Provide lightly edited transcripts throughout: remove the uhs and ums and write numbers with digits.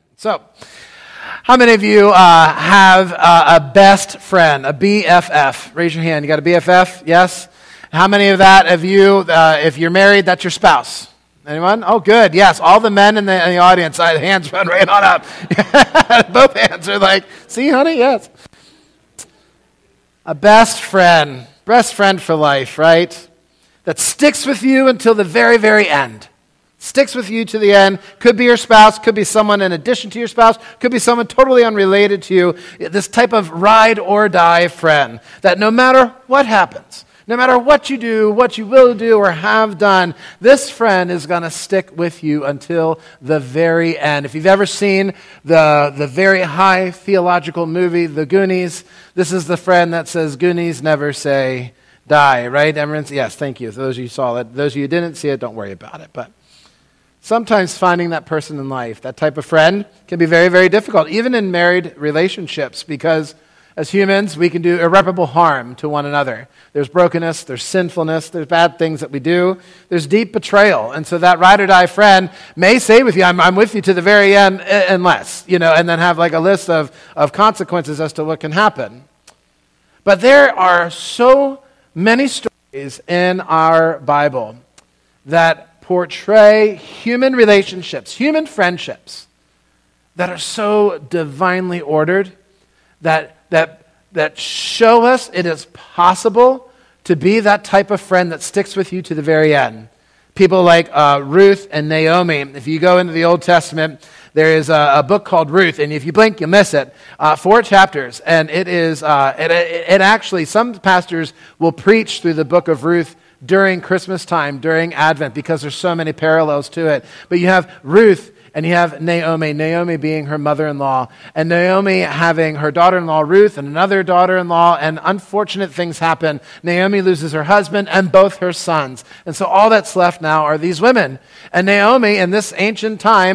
So, how many of you have a best friend, a BFF? Raise your hand. You got a BFF? Yes? How many of that of you, if you're married, that's your spouse? Anyone? Oh, good. Yes, all the men in the audience, hands run right on up. Both hands are like, see, honey? Yes. A best friend for life, right? That sticks with you until the very, very end. Sticks with you to the end. Could be your spouse, could be someone in addition to your spouse, could be someone totally unrelated to you. This type of ride or die friend that no matter what happens, no matter what you do, what you will do or have done, this friend is going to stick with you until the very end. If you've ever seen the very high theological movie, The Goonies, this is the friend that says, Goonies never say die, right? Everyone, yes, thank you. Those of you who saw it. Those of you who didn't see it, don't worry about it. But sometimes finding that person in life, that type of friend, can be very, very difficult, even in married relationships, because as humans, we can do irreparable harm to one another. There's brokenness, there's sinfulness, there's bad things that we do, there's deep betrayal. And so that ride or die friend may say with you, I'm with you to the very end, unless, and then have like a list of consequences as to what can happen. But there are so many stories in our Bible that portray human relationships, human friendships that are so divinely ordered that show us it is possible to be that type of friend that sticks with you to the very end. People like Ruth and Naomi. If you go into the Old Testament, there is a book called Ruth, and if you blink, you miss it. 4 chapters, and it is it actually, some pastors will preach through the book of Ruth during Christmas time, during Advent, because there's so many parallels to it. But you have Ruth and you have Naomi being her mother-in-law, and Naomi having her daughter-in-law Ruth and another daughter-in-law, and unfortunate things happen. Naomi loses her husband and both her sons. And so all that's left now are these women. And Naomi, in this ancient time,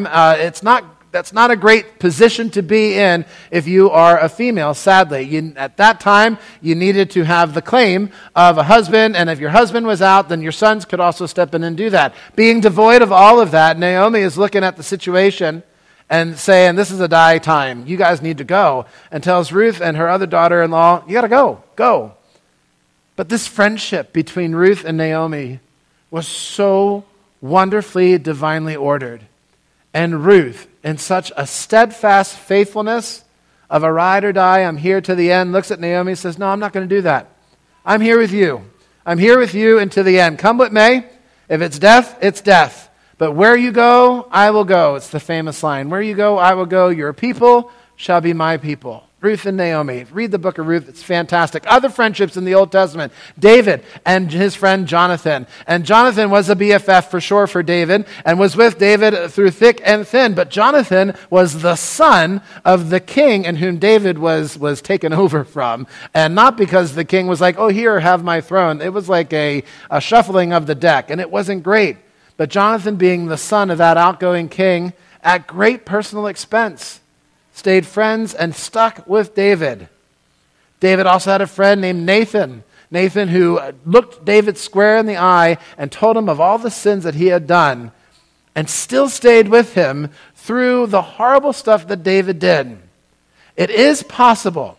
that's not a great position to be in if you are a female, sadly. At that time, you needed to have the claim of a husband, and if your husband was out, then your sons could also step in and do that. Being devoid of all of that, Naomi is looking at the situation and saying, this is a die time. You guys need to go. And tells Ruth and her other daughter-in-law, you got to go. But this friendship between Ruth and Naomi was so wonderfully, divinely ordered. And Ruth, in such a steadfast faithfulness of a ride or die, I'm here to the end, looks at Naomi and says, no, I'm not going to do that. I'm here with you. I'm here with you until the end. Come what may. If it's death, it's death. But where you go, I will go. It's the famous line. Where you go, I will go. Your people shall be my people. Ruth and Naomi. Read the book of Ruth. It's fantastic. Other friendships in the Old Testament. David and his friend Jonathan. And Jonathan was a BFF for sure for David and was with David through thick and thin. But Jonathan was the son of the king in whom David was taken over from. And not because the king was like, oh, here, have my throne. It was like a shuffling of the deck. And it wasn't great. But Jonathan, being the son of that outgoing king, at great personal expense, stayed friends and stuck with David. David also had a friend named Nathan. Nathan who looked David square in the eye and told him of all the sins that he had done and still stayed with him through the horrible stuff that David did. It is possible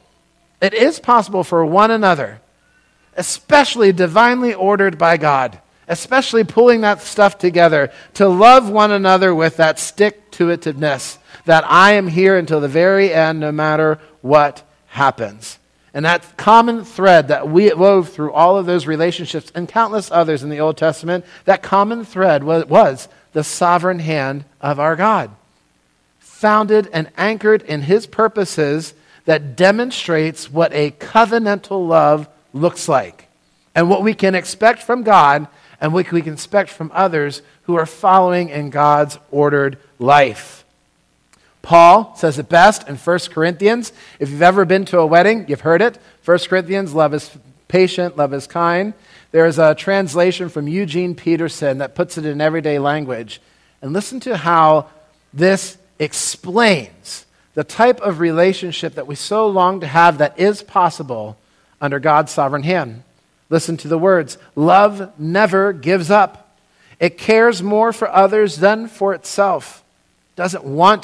for one another, especially divinely ordered by God, especially pulling that stuff together, to love one another with that stick-to-itiveness, that I am here until the very end, no matter what happens. And that common thread that we wove through all of those relationships and countless others in the Old Testament, that common thread was the sovereign hand of our God, founded and anchored in his purposes that demonstrates what a covenantal love looks like and what we can expect from God and what we can expect from others who are following in God's ordered life. Paul says it best in 1 Corinthians. If you've ever been to a wedding, you've heard it. 1 Corinthians, love is patient, love is kind. There is a translation from Eugene Peterson that puts it in everyday language. And listen to how this explains the type of relationship that we so long to have that is possible under God's sovereign hand. Listen to the words. Love never gives up. It cares more for others than for itself. Doesn't want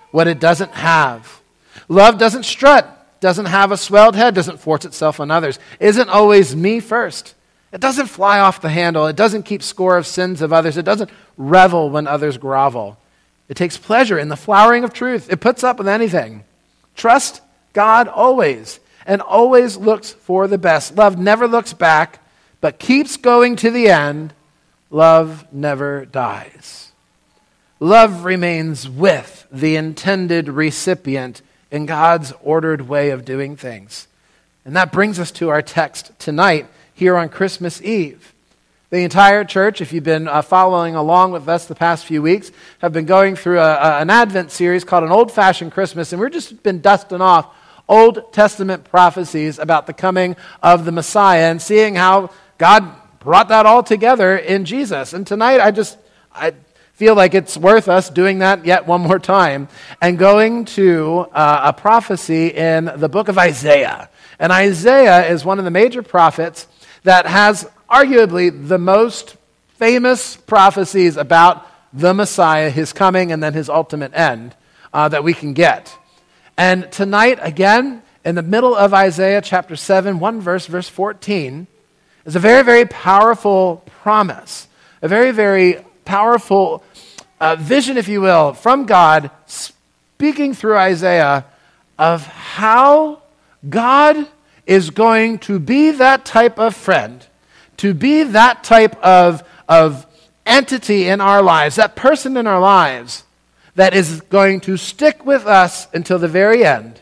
what it doesn't have. Love doesn't strut, doesn't have a swelled head, doesn't force itself on others, isn't always me first. It doesn't fly off the handle. It doesn't keep score of sins of others. It doesn't revel when others grovel. It takes pleasure in the flowering of truth. It puts up with anything. Trust God always, and always looks for the best. Love never looks back, but keeps going to the end. Love never dies. Love remains with the intended recipient in God's ordered way of doing things. And that brings us to our text tonight, here on Christmas Eve. The entire church, if you've been following along with us the past few weeks, have been going through an Advent series called An Old-Fashioned Christmas, and we've just been dusting off Old Testament prophecies about the coming of the Messiah and seeing how God brought that all together in Jesus. And tonight, I feel like it's worth us doing that yet one more time and going to a prophecy in the book of Isaiah. And Isaiah is one of the major prophets that has arguably the most famous prophecies about the Messiah, his coming, and then his ultimate end that we can get. And tonight, again, in the middle of Isaiah chapter 7, one verse, verse 14, is a very, very powerful promise, a very, very powerful vision, if you will, from God speaking through Isaiah of how God is going to be that type of friend, to be that type of entity in our lives, that person in our lives that is going to stick with us until the very end,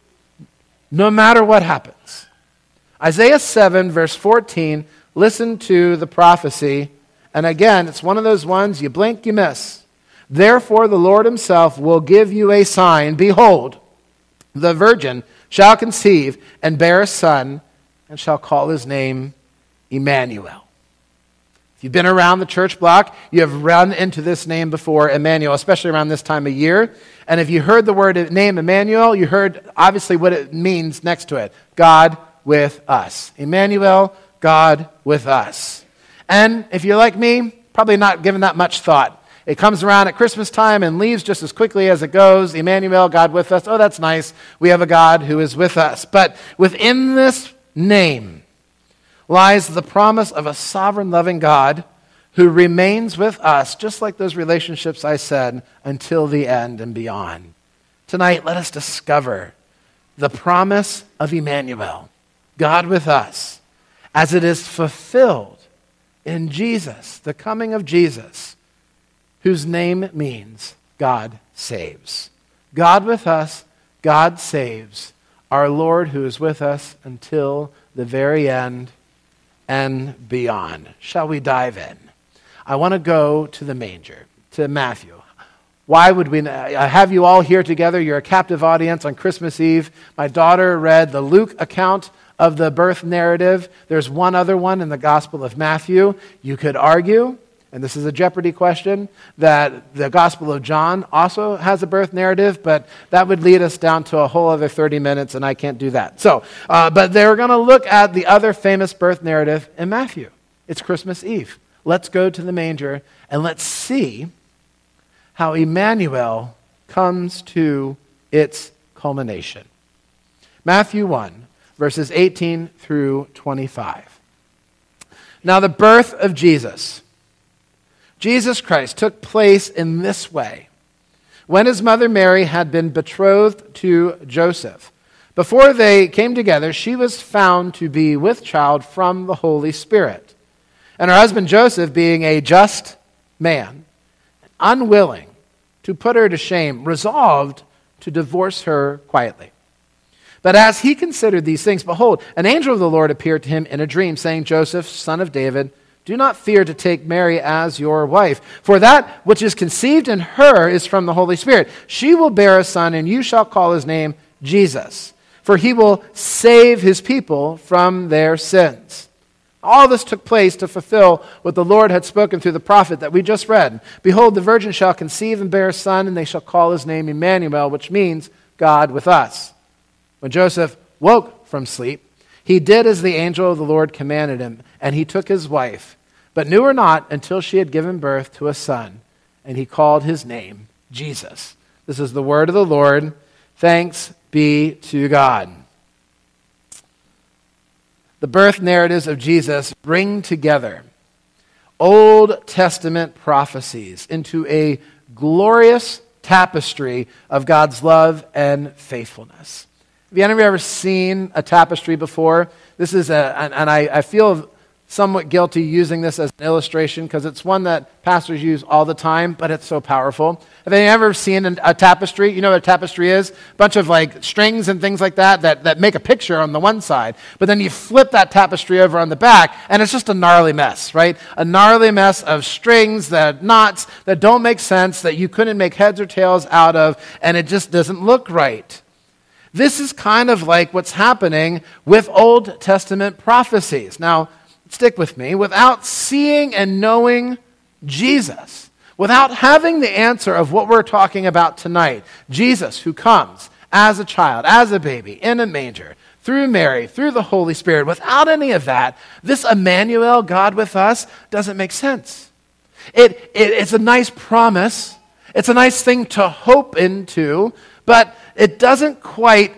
no matter what happens. Isaiah 7, verse 14, listen to the prophecy. And again, it's one of those ones you blink, you miss. Therefore, the Lord himself will give you a sign. Behold, the virgin shall conceive and bear a son, and shall call his name Emmanuel. If you've been around the church block, you have run into this name before, Emmanuel, especially around this time of year. And if you heard the word name Emmanuel, you heard obviously what it means next to it. God with us. Emmanuel, God with us. And if you're like me, probably not giving that much thought. It comes around at Christmas time and leaves just as quickly as it goes. Emmanuel, God with us. Oh, that's nice. We have a God who is with us. But within this name lies the promise of a sovereign, loving God who remains with us, just like those relationships I said, until the end and beyond. Tonight, let us discover the promise of Emmanuel, God with us, as it is fulfilled in Jesus, the coming of Jesus, whose name means God saves. God with us, God saves, our Lord who is with us until the very end and beyond. Shall we dive in? I want to go to the manger, to Matthew. Why would we have you all here together? You're a captive audience on Christmas Eve. My daughter read the Luke account of the birth narrative. There's one other one in the Gospel of Matthew. You could argue, and this is a Jeopardy question, that the Gospel of John also has a birth narrative, but that would lead us down to a whole other 30 minutes, and I can't do that. But they're going to look at the other famous birth narrative in Matthew. It's Christmas Eve. Let's go to the manger, and let's see how Emmanuel comes to its culmination. Matthew 1, verses 18 through 25. Now the birth of Jesus Christ took place in this way. When his mother Mary had been betrothed to Joseph, before they came together, she was found to be with child from the Holy Spirit. And her husband Joseph, being a just man, unwilling to put her to shame, resolved to divorce her quietly. But as he considered these things, behold, an angel of the Lord appeared to him in a dream, saying, Joseph, son of David, do not fear to take Mary as your wife, for that which is conceived in her is from the Holy Spirit. She will bear a son, and you shall call his name Jesus, for he will save his people from their sins. All this took place to fulfill what the Lord had spoken through the prophet that we just read. Behold, the virgin shall conceive and bear a son, and they shall call his name Emmanuel, which means God with us. When Joseph woke from sleep, he did as the angel of the Lord commanded him, and he took his wife, but knew her not until she had given birth to a son, and he called his name Jesus. This is the word of the Lord. Thanks be to God. The birth narratives of Jesus bring together Old Testament prophecies into a glorious tapestry of God's love and faithfulness. Have you ever seen a tapestry before? This is I feel somewhat guilty using this as an illustration because it's one that pastors use all the time, but it's so powerful. Have you ever seen a tapestry? You know what a tapestry is? A bunch of like strings and things like that make a picture on the one side, but then you flip that tapestry over on the back, and it's just a gnarly mess, right? A gnarly mess of strings, knots that don't make sense, that you couldn't make heads or tails out of, and it just doesn't look right. This is kind of like what's happening with Old Testament prophecies. Now, stick with me. Without seeing and knowing Jesus, without having the answer of what we're talking about tonight, Jesus who comes as a child, as a baby, in a manger, through Mary, through the Holy Spirit, without any of that, this Emmanuel, God with us, doesn't make sense. It's a nice promise. It's a nice thing to hope into, but it doesn't quite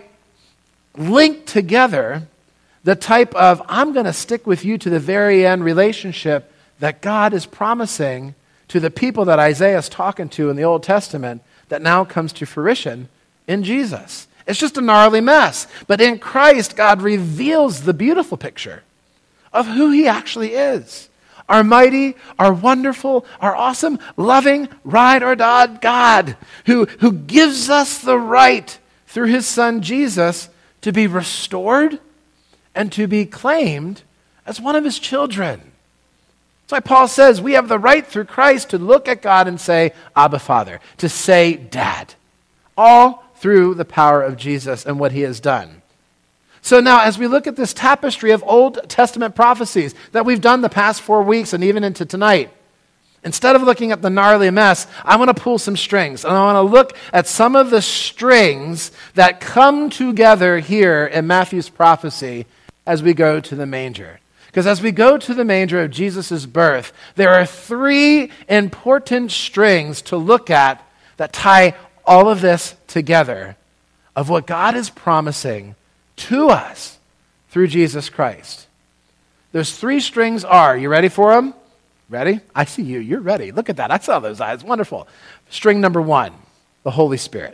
link together the type of, I'm going to stick with you to the very end relationship that God is promising to the people that Isaiah is talking to in the Old Testament that now comes to fruition in Jesus. It's just a gnarly mess. But in Christ, God reveals the beautiful picture of who he actually is. Our mighty, our wonderful, our awesome, loving, ride or die God who gives us the right through his son Jesus to be restored and to be claimed as one of his children. That's why Paul says we have the right through Christ to look at God and say, Abba, Father, to say, Dad, all through the power of Jesus and what he has done. So now, as we look at this tapestry of Old Testament prophecies that we've done the past 4 weeks and even into tonight, instead of looking at the gnarly mess, I want to pull some strings. And I want to look at some of the strings that come together here in Matthew's prophecy as we go to the manger. Because as we go to the manger of Jesus' birth, there are 3 important strings to look at that tie all of this together of what God is promising to us through Jesus Christ. Those 3 strings are, you ready for them? Ready? I see you. You're ready. Look at that. I saw those eyes. Wonderful. String number 1, the Holy Spirit.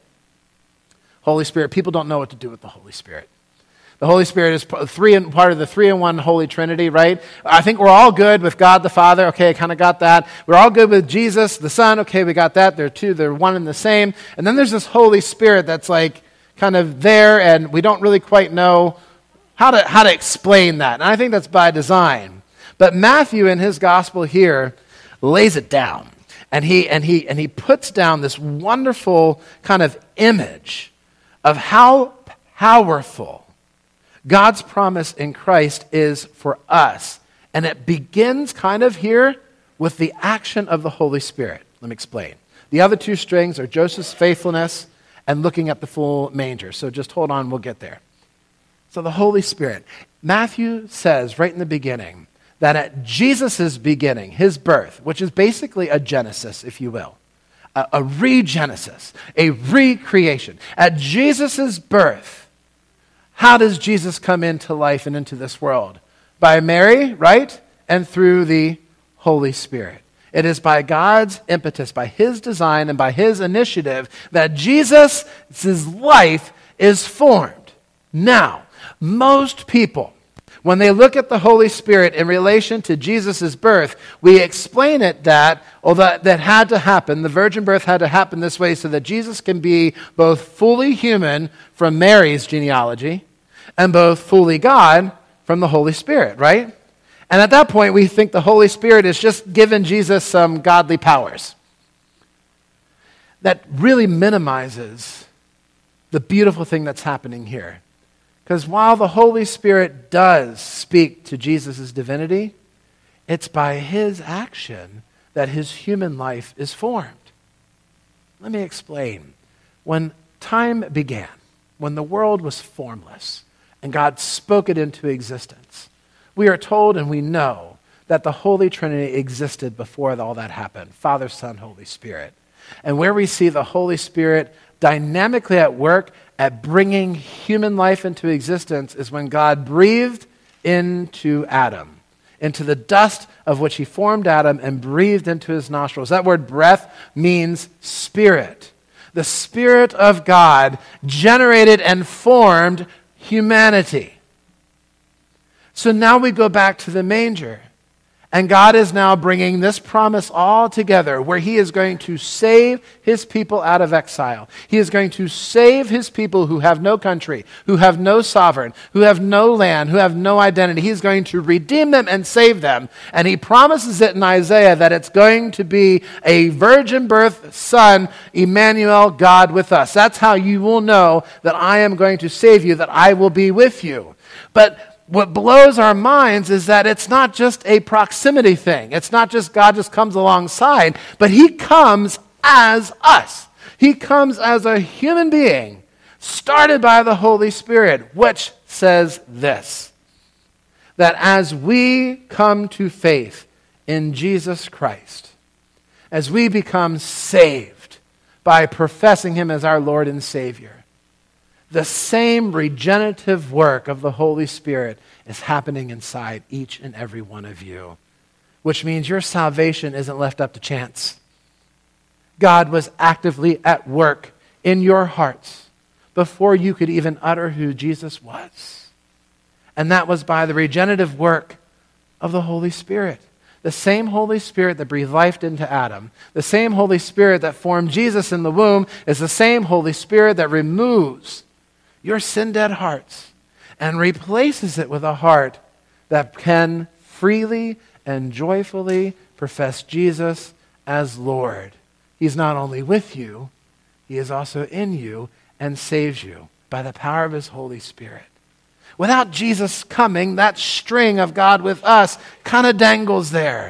Holy Spirit. People don't know what to do with the Holy Spirit. The Holy Spirit is part of the 3-in-1 Holy Trinity, right? I think we're all good with God the Father. Okay, I kind of got that. We're all good with Jesus the Son. Okay, we got that. They're one and the same. And then there's this Holy Spirit that's like kind of there, and we don't really quite know how to explain that. And I think that's by design. But Matthew in his gospel here lays it down. And he puts down this wonderful kind of image of how powerful God's promise in Christ is for us. And it begins kind of here with the action of the Holy Spirit. Let me explain. The other 2 strings are Joseph's faithfulness and looking at the full manger. So just hold on, we'll get there. So the Holy Spirit. Matthew says right in the beginning that at Jesus' beginning, his birth, which is basically a Genesis, if you will, a regenesis, a recreation. At Jesus' birth, how does Jesus come into life and into this world? By Mary, right? And through the Holy Spirit. It is by God's impetus, by his design, and by his initiative that Jesus' life is formed. Now, most people, when they look at the Holy Spirit in relation to Jesus' birth, we explain it that had to happen, the virgin birth had to happen this way so that Jesus can be both fully human from Mary's genealogy and both fully God from the Holy Spirit, right? And at that point, we think the Holy Spirit is just giving Jesus some godly powers. That really minimizes the beautiful thing that's happening here. Because while the Holy Spirit does speak to Jesus' divinity, it's by his action that his human life is formed. Let me explain. When time began, when the world was formless, and God spoke it into existence, we are told and we know that the Holy Trinity existed before all that happened. Father, Son, Holy Spirit. And where we see the Holy Spirit dynamically at work at bringing human life into existence is when God breathed into Adam, into the dust of which he formed Adam and breathed into his nostrils. That word breath means spirit. The Spirit of God generated and formed humanity. So now we go back to the manger. And God is now bringing this promise all together where he is going to save his people out of exile. He is going to save his people who have no country, who have no sovereign, who have no land, who have no identity. He is going to redeem them and save them. And he promises it in Isaiah that it's going to be a virgin birth son, Emmanuel, God with us. That's how you will know that I am going to save you, that I will be with you. But what blows our minds is that it's not just a proximity thing. It's not just God just comes alongside, but he comes as us. He comes as a human being, started by the Holy Spirit, which says this, that as we come to faith in Jesus Christ, as we become saved by professing him as our Lord and Savior, the same regenerative work of the Holy Spirit is happening inside each and every one of you, which means your salvation isn't left up to chance. God was actively at work in your hearts before you could even utter who Jesus was. And that was by the regenerative work of the Holy Spirit. The same Holy Spirit that breathed life into Adam, the same Holy Spirit that formed Jesus in the womb, is the same Holy Spirit that removes your sin-dead hearts and replaces it with a heart that can freely and joyfully profess Jesus as Lord. He's not only with you, he is also in you and saves you by the power of his Holy Spirit. Without Jesus coming, that string of God with us kind of dangles there.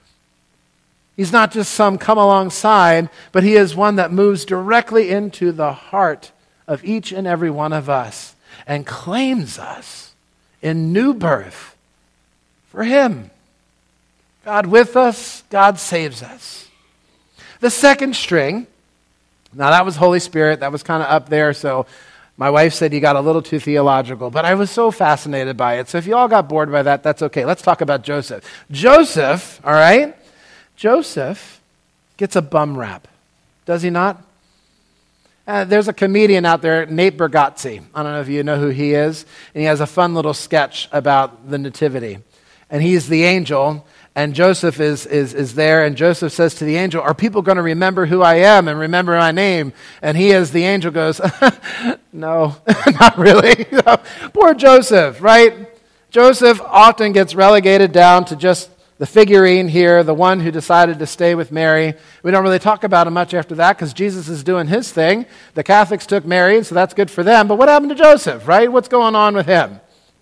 He's not just some come alongside, but he is one that moves directly into the heart of each and every one of us and claims us in new birth for him. God with us, God saves us. The second string, now that was Holy Spirit, that was kind of up there, so my wife said you got a little too theological, but I was so fascinated by it. So if you all got bored by that, that's okay. Let's talk about Joseph. Joseph, all right? Joseph gets a bum rap, does he not? There's a comedian out there, Nate Bargatze. I don't know if you know who he is. And he has a fun little sketch about the nativity. And he's the angel, and Joseph is there, and Joseph says to the angel, are people going to remember who I am and remember my name? And he, as the angel, goes, no, not really. Poor Joseph, right? Joseph often gets relegated down to just the figurine here, the one who decided to stay with Mary. We don't really talk about him much after that because Jesus is doing his thing. The Catholics took Mary, so that's good for them. But what happened to Joseph, right? What's going on with him?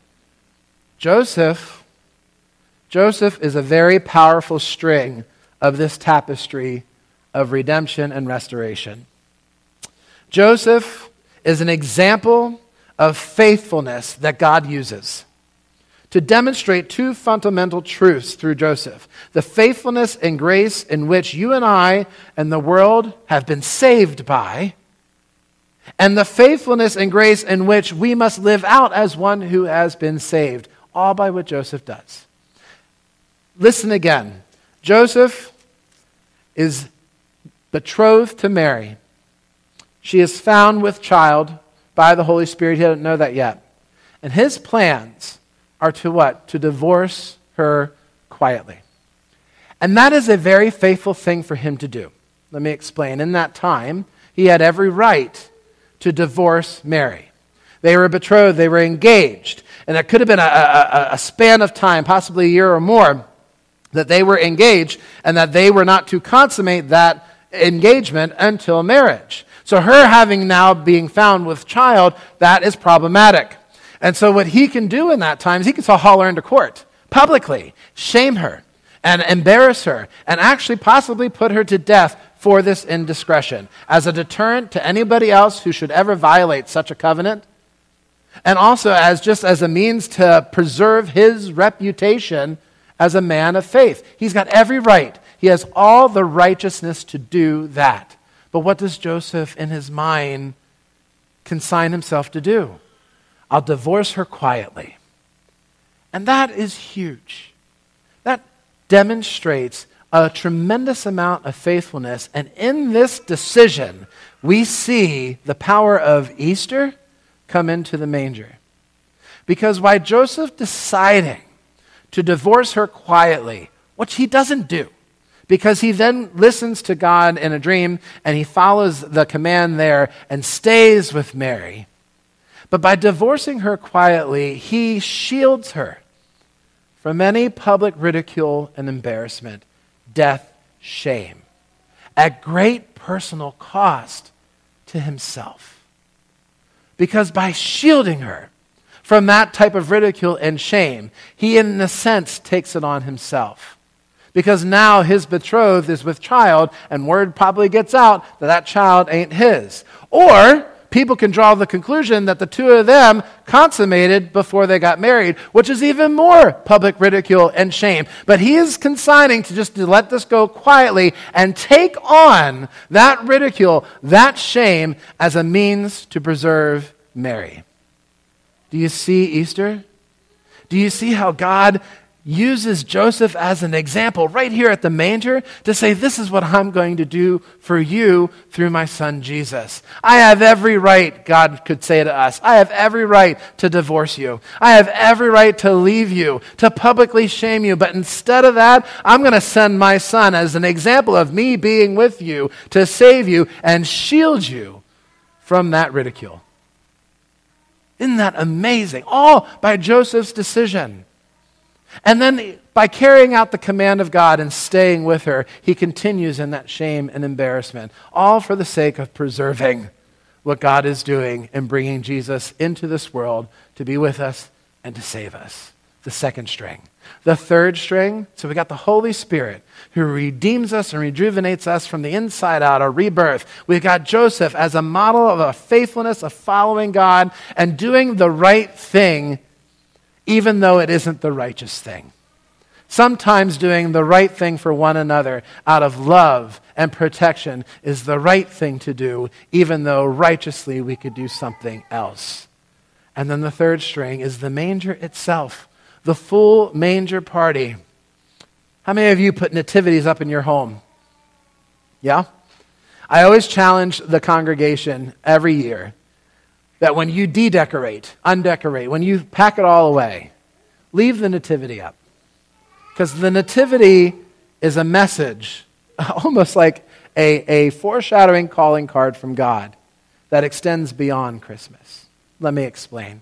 Joseph is a very powerful string of this tapestry of redemption and restoration. Joseph is an example of faithfulness that God uses to demonstrate two fundamental truths through Joseph. The faithfulness and grace in which you and I and the world have been saved by, and the faithfulness and grace in which we must live out as one who has been saved, all by what Joseph does. Listen again. Joseph is betrothed to Mary. She is found with child by the Holy Spirit. He doesn't know that yet. And his plans are to what? To divorce her quietly. And that is a very faithful thing for him to do. Let me explain. In that time, he had every right to divorce Mary. They were betrothed, they were engaged, and it could have been a span of time, possibly a year or more, that they were engaged and that they were not to consummate that engagement until marriage. So her having now being found with child, that is problematic. And so what he can do in that time is he can haul her into court publicly, shame her, and embarrass her, and actually possibly put her to death for this indiscretion as a deterrent to anybody else who should ever violate such a covenant, and also as a means to preserve his reputation as a man of faith. He's got every right. He has all the righteousness to do that. But what does Joseph in his mind consign himself to do? I'll divorce her quietly. And that is huge. That demonstrates a tremendous amount of faithfulness. And in this decision, we see the power of Easter come into the manger. Because by Joseph deciding to divorce her quietly, which he doesn't do, because he then listens to God in a dream and he follows the command there and stays with Mary. But by divorcing her quietly, he shields her from any public ridicule and embarrassment, death, shame, at great personal cost to himself. Because by shielding her from that type of ridicule and shame, he in a sense takes it on himself. Because now his betrothed is with child, and word probably gets out that that child ain't his. Or people can draw the conclusion that the two of them consummated before they got married, which is even more public ridicule and shame. But he is consigning to let this go quietly and take on that ridicule, that shame, as a means to preserve Mary. Do you see Easter? Do you see how God uses Joseph as an example right here at the manger to say, this is what I'm going to do for you through my son Jesus. I have every right, God could say to us, I have every right to divorce you. I have every right to leave you, to publicly shame you. But instead of that, I'm going to send my son as an example of me being with you to save you and shield you from that ridicule. Isn't that amazing? All by Joseph's decision. And then by carrying out the command of God and staying with her, he continues in that shame and embarrassment, all for the sake of preserving what God is doing and bringing Jesus into this world to be with us and to save us. The second string. The third string, so we got the Holy Spirit who redeems us and rejuvenates us from the inside out, a rebirth. We've got Joseph as a model of a faithfulness of following God and doing the right thing even though it isn't the righteous thing. Sometimes doing the right thing for one another out of love and protection is the right thing to do, even though righteously we could do something else. And then the third string is the manger itself, the full manger party. How many of you put nativities up in your home? Yeah? I always challenge the congregation every year that when you undecorate, when you pack it all away, leave the nativity up. Because the nativity is a message, almost like a foreshadowing calling card from God that extends beyond Christmas. Let me explain.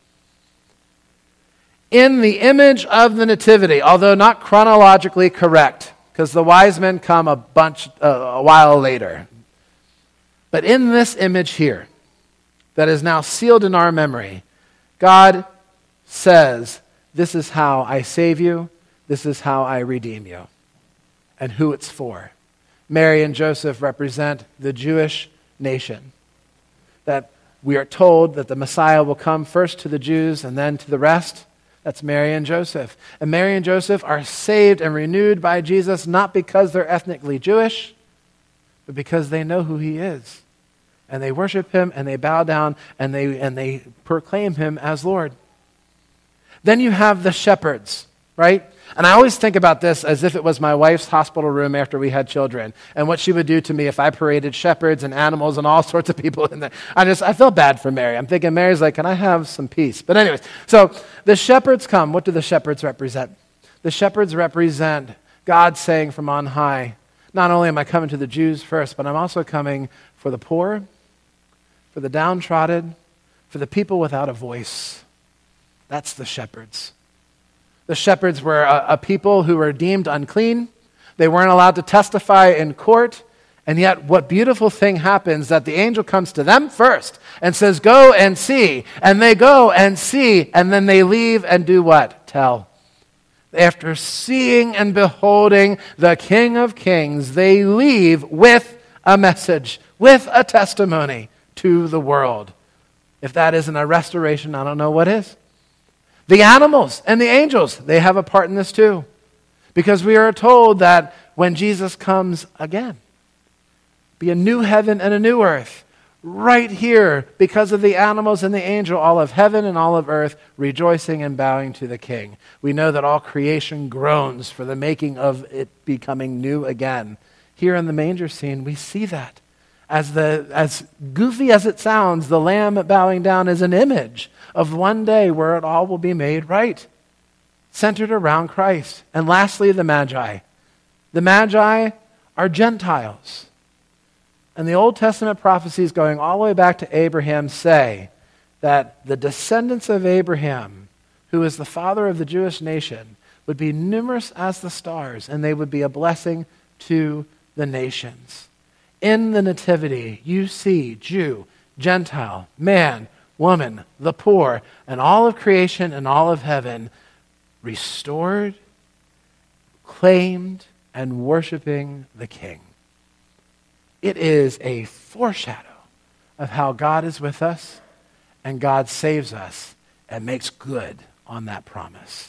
In the image of the nativity, although not chronologically correct, because the wise men come a while later, but in this image here, that is now sealed in our memory, God says, this is how I save you, this is how I redeem you, and who it's for. Mary and Joseph represent the Jewish nation. That we are told that the Messiah will come first to the Jews and then to the rest. That's Mary and Joseph. And Mary and Joseph are saved and renewed by Jesus not because they're ethnically Jewish, but because they know who he is. And they worship him, and they bow down, and they proclaim him as Lord. Then you have the shepherds, right? And I always think about this as if it was my wife's hospital room after we had children, and what she would do to me if I paraded shepherds and animals and all sorts of people in there. I felt bad for Mary. I'm thinking, Mary's like, can I have some peace? But anyways, so the shepherds come. What do the shepherds represent? The shepherds represent God saying from on high, not only am I coming to the Jews first, but I'm also coming for the poor, for the downtrodden, for the people without a voice. That's the shepherds. The shepherds were a people who were deemed unclean. They weren't allowed to testify in court. And yet, what beautiful thing happens that the angel comes to them first and says, go and see. And they go and see, and then they leave and do what? Tell. After seeing and beholding the King of Kings, they leave with a message, with a testimony to the world. If that isn't a restoration, I don't know what is. The animals and the angels, they have a part in this too. Because we are told that when Jesus comes again, Be a new heaven and a new earth. Right here, because of the animals and the angel, all of heaven and all of earth rejoicing and bowing to the King. We know that all creation groans for the making of it becoming new again. Here in the manger scene, we see that. As goofy as it sounds, the lamb bowing down is an image of one day where it all will be made right, centered around Christ. And lastly, the Magi. The Magi are Gentiles. And the Old Testament prophecies going all the way back to Abraham say that the descendants of Abraham, who is the father of the Jewish nation, would be numerous as the stars, and they would be a blessing to the nations. In the Nativity, you see Jew, Gentile, man, woman, the poor, and all of creation and all of heaven restored, claimed, and worshiping the King. It is a foreshadow of how God is with us and God saves us and makes good on that promise.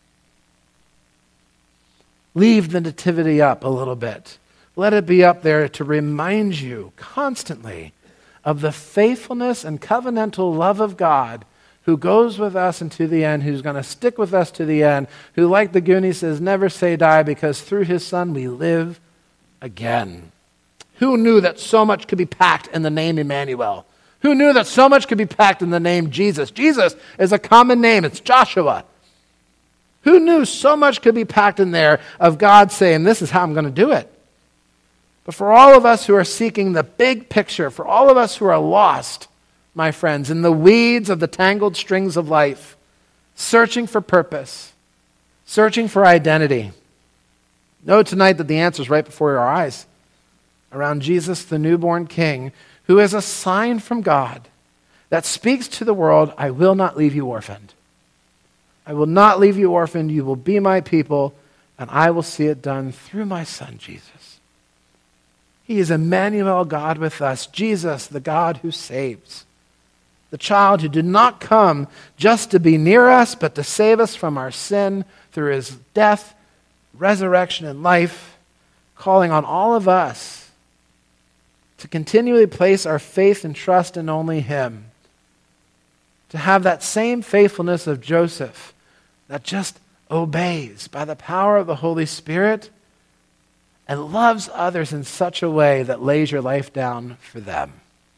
Leave the nativity up a little bit. Let it be up there to remind you constantly of the faithfulness and covenantal love of God who goes with us into the end, who's going to stick with us to the end, who, like the Goonies, says, never say die, because through his Son we live again. Who knew that so much could be packed in the name Emmanuel? Who knew that so much could be packed in the name Jesus? Jesus is a common name. It's Joshua. Who knew so much could be packed in there of God saying, this is how I'm going to do it? But for all of us who are seeking the big picture, for all of us who are lost, my friends, in the weeds of the tangled strings of life, searching for purpose, searching for identity, know tonight that the answer is right before our eyes. Around Jesus, the newborn King, who is a sign from God that speaks to the world, I will not leave you orphaned. I will not leave you orphaned. You will be my people, and I will see it done through my Son, Jesus. He is Emmanuel, God with us, Jesus, the God who saves. The child who did not come just to be near us, but to save us from our sin through his death, resurrection, and life, calling on all of us to continually place our faith and trust in only him. To have that same faithfulness of Joseph that just obeys by the power of the Holy Spirit and loves others in such a way that lays your life down for them.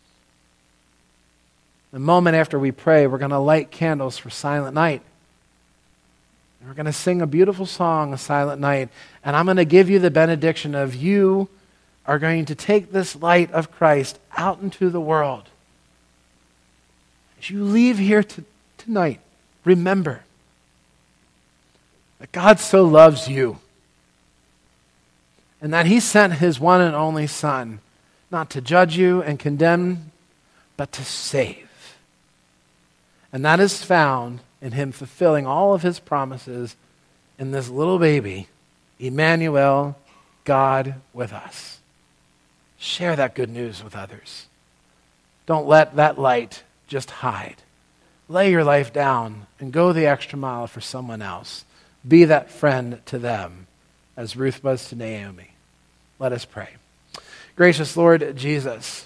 The moment after we pray, we're going to light candles for Silent Night. We're going to sing a beautiful song, A Silent Night, and I'm going to give you the benediction of you are going to take this light of Christ out into the world. As you leave here tonight, remember that God so loves you and that he sent his one and only Son, not to judge you and condemn, but to save. And that is found in him fulfilling all of his promises in this little baby, Emmanuel, God with us. Share that good news with others. Don't let that light just hide. Lay your life down and go the extra mile for someone else. Be that friend to them as Ruth was to Naomi. Let us pray. Gracious Lord Jesus,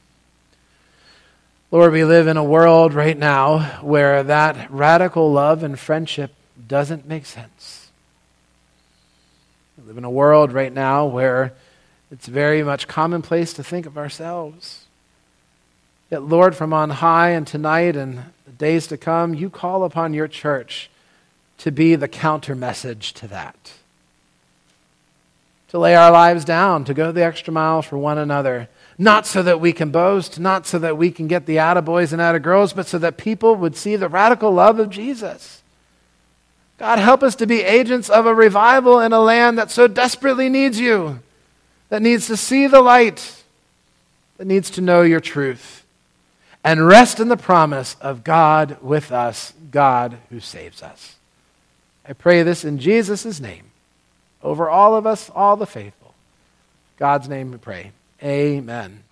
Lord, we live in a world right now where that radical love and friendship doesn't make sense. We live in a world right now where it's very much commonplace to think of ourselves. Yet, Lord, from on high and tonight and the days to come, you call upon your church to be the counter message to that. To lay our lives down, to go the extra mile for one another. Not so that we can boast, not so that we can get the attaboys and attagirls, but so that people would see the radical love of Jesus. God, help us to be agents of a revival in a land that so desperately needs you, that needs to see the light, that needs to know your truth, and rest in the promise of God with us, God who saves us. I pray this in Jesus' name, over all of us, all the faithful. God's name we pray. Amen.